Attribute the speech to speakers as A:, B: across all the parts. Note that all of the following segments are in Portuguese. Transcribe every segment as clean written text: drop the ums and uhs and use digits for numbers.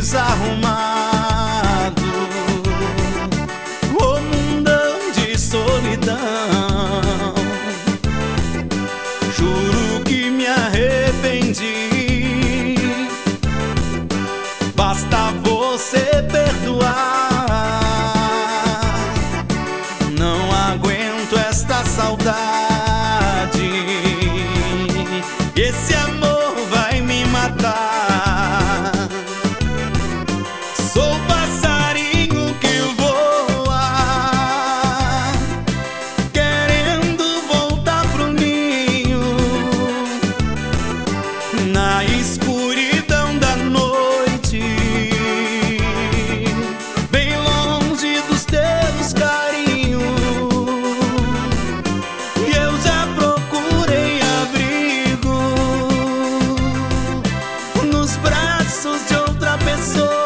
A: desarrumado, o mundão de solidão. Juro que me arrependi, basta você perdoar. Não aguento esta saudade, esse amor vai me matar. Sou passarinho que voa, querendo voltar pro ninho, na escuridão da noite, bem longe dos teus carinhos. E eu já procurei abrigo nos braços de outra pessoa.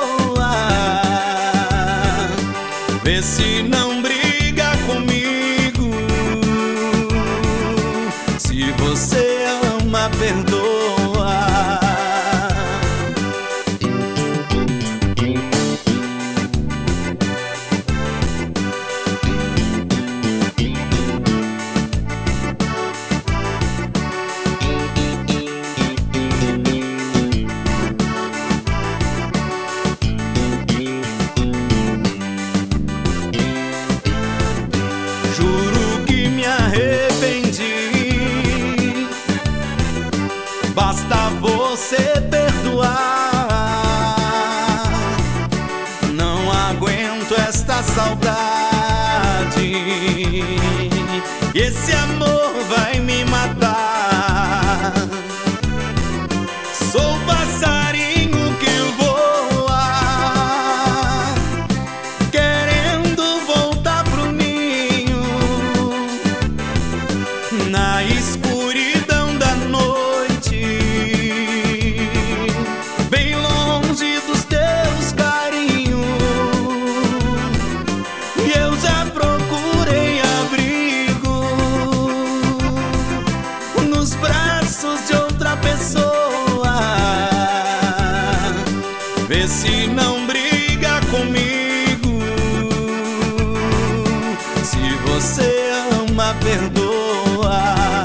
A: Vê se não briga comigo. Se você ama, perdoa. Juro que me arrependi, basta você perdoar. Não aguento esta saudade, esse amor vai me matar. Sou passarinho que voa, querendo voltar pro ninho, na escuridão da noite, bem longe dos teus carinhos. E eu já procurei abrigo nos braços de outra pessoa. Vê se não briga comigo. Se você ama, perdoa.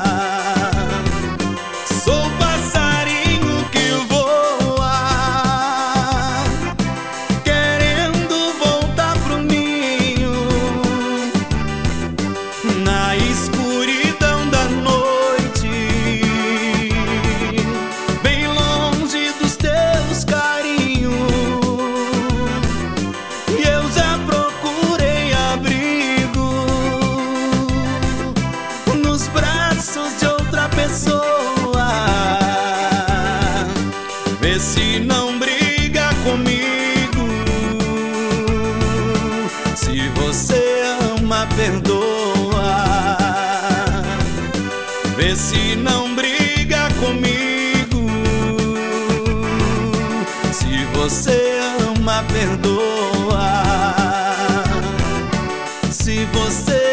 A: Sou passarinho que voa, querendo voltar pro ninho, na escuridão da noite, bem longe dos teus carinhos. E eu já procurei abrigo nos braços de outra pessoa. Vê se não briga comigo. Se você ama, perdoa. Vê se não briga comigo. Se você ama, perdoa. Se você